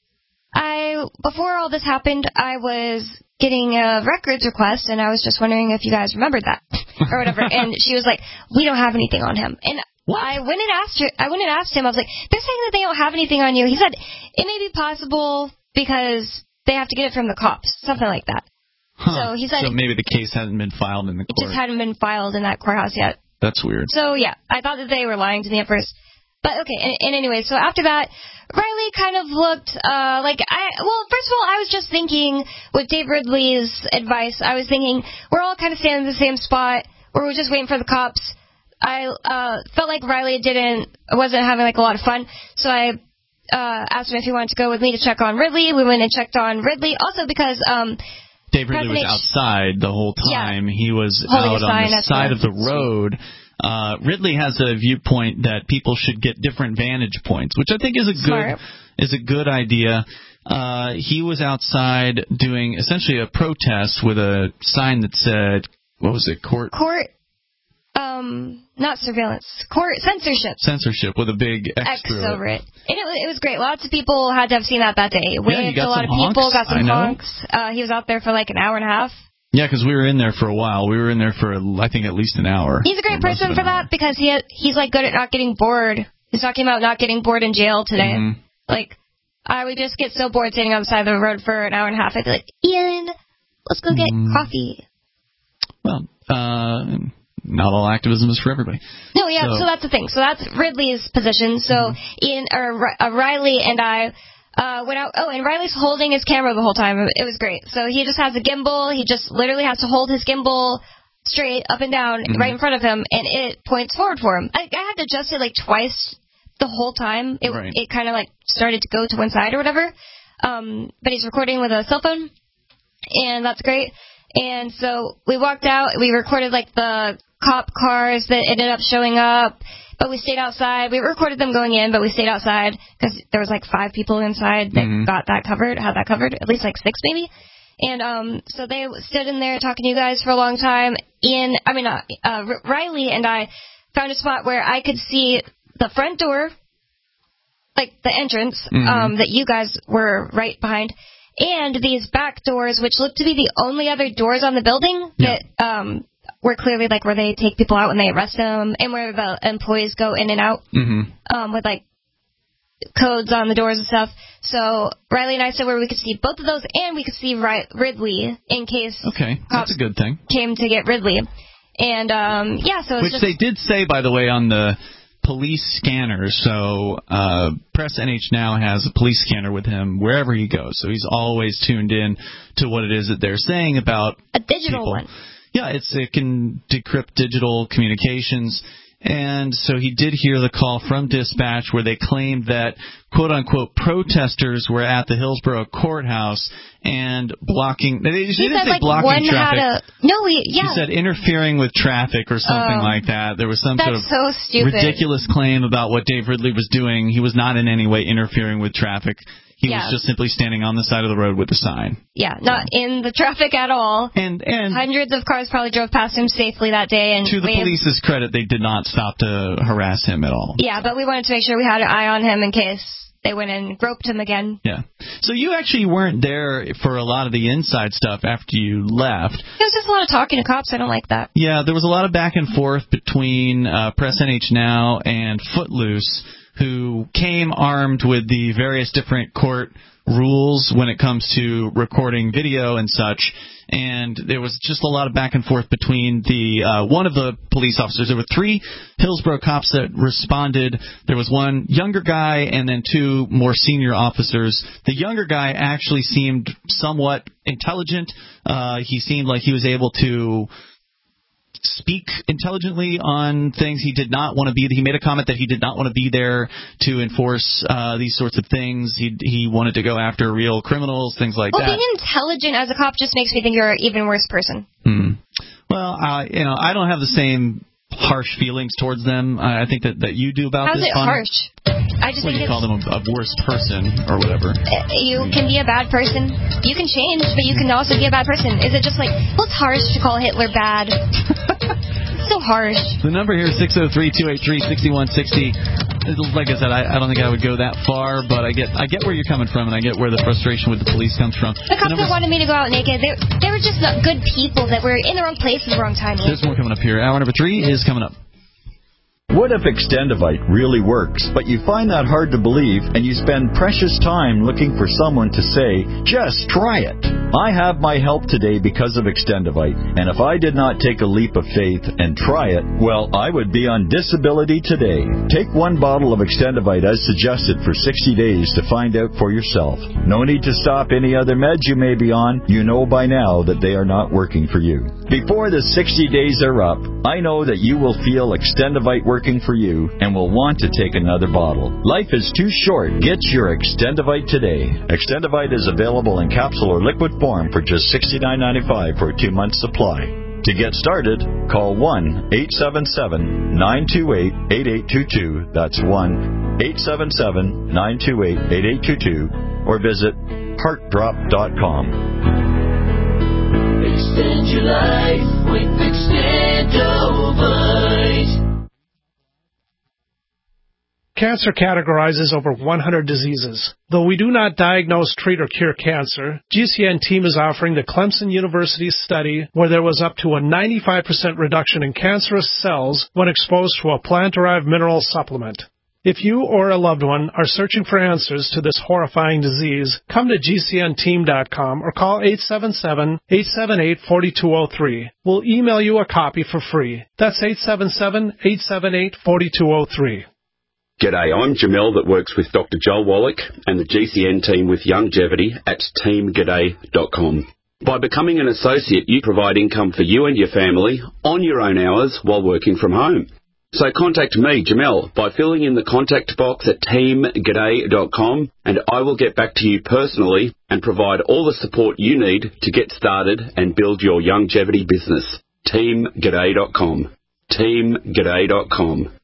before all this happened, I was getting a records request, and I was just wondering if you guys remembered that, or whatever, and she was like, "We don't have anything on him," and I went and asked him, I was like, "They're saying that they don't have anything on you." He said, "It may be possible because they have to get it from the cops," something like that. So he said, so maybe the case hasn't been filed in the court. It just hadn't been filed in that courthouse yet. That's weird. So yeah, I thought that they were lying to me at first. But okay, and anyway, so after that, Riley kind of looked first of all, I was just thinking with Dave Ridley's advice, I was thinking we're all kind of standing in the same spot, or we're just waiting for the cops. I felt like Riley wasn't having like a lot of fun, so I asked him if he wanted to go with me to check on Ridley. We went and checked on Ridley, also because Dave Ridley was outside the whole time. Yeah. He was out on the side of the road. Ridley has a viewpoint that people should get different vantage points, which I think is a good idea. He was outside doing essentially a protest with a sign that said, what was it? Court, not surveillance. Court censorship. Censorship with a big X over it. And it was great. Lots of people had to have seen that day. You got a lot of people got some honks. He was out there for like an hour and a half. Yeah, because we were in there for a while. We were in there for, I think, at least an hour. He's a great person for that because he's like good at not getting bored. He's talking about not getting bored in jail today. Like, I would just get so bored sitting on the side of the road for an hour and a half. I'd be like, "Ian, let's go get coffee." Well, not all activism is for everybody. No, yeah, so that's the thing. So that's Ridley's position. So Riley and I went out. Oh, and Riley's holding his camera the whole time. It was great. So he just has a gimbal. He just literally has to hold his gimbal straight up and down right in front of him, and it points forward for him. I had to adjust it like twice the whole time. It kind of like started to go to one side or whatever. But he's recording with a cell phone, and that's great. And so we walked out. We recorded like the cop cars that ended up showing up, but we stayed outside. We recorded them going in, but we stayed outside because there was like 5 people inside that had that covered, at least like 6 maybe. And so they stood in there talking to you guys for a long time. Riley and I found a spot where I could see the front door, like the entrance that you guys were right behind, and these back doors, which looked to be the only other doors on the building that were clearly like where they take people out when they arrest them, and where the employees go in and out with like codes on the doors and stuff. So Riley and I said where we could see both of those, and we could see Ridley in case that's a good thing. Came to get Ridley. And so it's they did say, by the way, on the police scanners. So Press NH Now has a police scanner with him wherever he goes. So he's always tuned in to what it is that they're saying about a digital people. one. Yeah, it can decrypt digital communications. And so he did hear the call from dispatch where they claimed that, quote-unquote, protesters were at the Hillsborough courthouse and blocking... They didn't say blocking traffic. He said interfering with traffic or something like that. There was some sort of ridiculous claim about what Dave Ridley was doing. He was not in any way interfering with traffic. He was just simply standing on the side of the road with a sign. Yeah, not in the traffic at all. And hundreds of cars probably drove past him safely that day. And to the police's credit, they did not stop to harass him at all. Yeah, but we wanted to make sure we had an eye on him in case they went and groped him again. Yeah. So you actually weren't there for a lot of the inside stuff after you left. It was just a lot of talking to cops. I don't like that. Yeah, there was a lot of back and forth between Press NH Now and Footloose, who came armed with the various different court rules when it comes to recording video and such. And there was just a lot of back and forth between the one of the police officers. There were 3 Hillsborough cops that responded. There was one younger guy and then 2 more senior officers. The younger guy actually seemed somewhat intelligent. He seemed like he was able to speak intelligently on things. He did not want to be. He made a comment that he did not want to be there to enforce these sorts of things. He wanted to go after real criminals, things like that. Well, being intelligent as a cop just makes me think you're an even worse person. Well, I don't have the same harsh feelings towards them. I think that you do about this. How's it harsh? I just think you call them a worse person or whatever. You can be a bad person. You can change, but you can also be a bad person. Is it just like, well, it's harsh to call Hitler bad? It's so harsh. The number here is 603-283-6160. Like I said, I don't think I would go that far, but I get where you're coming from, and I get where the frustration with the police comes from. The cops that wanted me to go out naked, they were just not good people that were in the wrong place at the wrong time. There's more coming up here. Hour number 3 is coming up. What if Extendivite really works, but you find that hard to believe and you spend precious time looking for someone to say, just try it? I have my help today because of Extendivite, and if I did not take a leap of faith and try it, well, I would be on disability today. Take 1 bottle of Extendivite as suggested for 60 days to find out for yourself. No need to stop any other meds you may be on. You know by now that they are not working for you. Before the 60 days are up, I know that you will feel Extendivite working for you and will want to take another bottle. Life is too short. Get your Extendivite today. Extendivite is available in capsule or liquid form for just $69.95 for a 2-month supply. To get started, call 1-877-928-8822. That's 1-877-928-8822 or visit heartdrop.com. Extend your life with Extendivite. Cancer categorizes over 100 diseases. Though we do not diagnose, treat, or cure cancer, GCN team is offering the Clemson University study where there was up to a 95% reduction in cancerous cells when exposed to a plant-derived mineral supplement. If you or a loved one are searching for answers to this horrifying disease, come to GCNteam.com or call 877-878-4203. We'll email you a copy for free. That's 877-878-4203. G'day, I'm Jamel that works with Dr. Joel Wallach and the GCN team with Longevity at teamg'day.com. By becoming an associate, you provide income for you and your family on your own hours while working from home. So contact me, Jamel, by filling in the contact box at teamg'day.com, and I will get back to you personally and provide all the support you need to get started and build your longevity business. teamg'day.com. teamg'day.com.